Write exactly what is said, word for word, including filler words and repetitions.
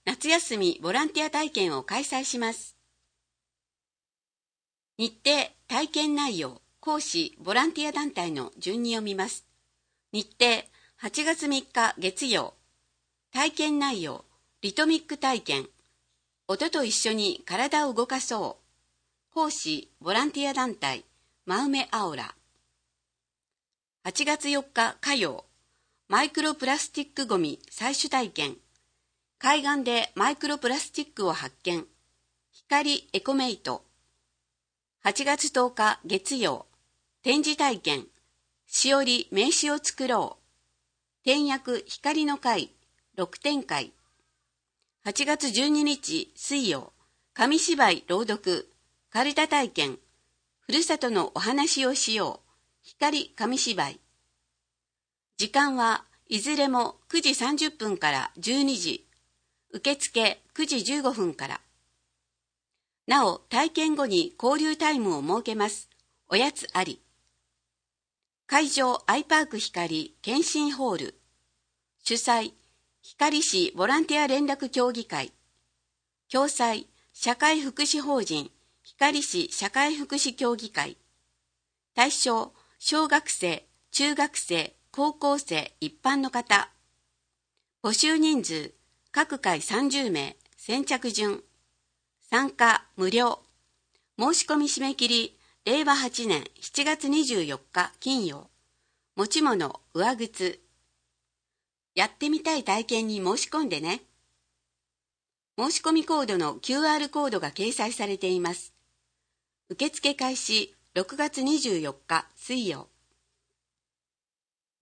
夏休みボランティア体験を開催します。日程、体験内容、講師、ボランティア団体の順に読みます。日程、はちがつみっか月曜。体験内容、リトミック体験。音と一緒に体を動かそう。講師、ボランティア団体、マウメアオラ。はちがつよっか火曜。マイクロプラスチックごみ採取体験。海岸でマイクロプラスチックを発見。光エコメイト。はちがつとおか月曜。展示体験。しおり名刺を作ろう。点訳光の会ろくてんかい。はちがつじゅうににち水曜。紙芝居朗読。かるた体験。ふるさとのお話をしよう。光紙芝居。時間はいずれもくじさんじゅっぷんからじゅうにじ。受付くじじゅうごふんから。なお、体験後に交流タイムを設けます。おやつあり。会場アイパーク光検診ホール。主催、光市ボランティア連絡協議会。共催、社会福祉法人光市社会福祉協議会。対象、小学生、中学生、高校生、一般の方。募集人数、各回さんじゅうめい、先着順。参加無料。申し込み締め切り、れいわはちねんしちがつにじゅうよっか金曜。持ち物、上靴。やってみたい体験に申し込んでね。申し込みコードの キューアール コードが掲載されています。受付開始ろくがつにじゅうよっか水曜。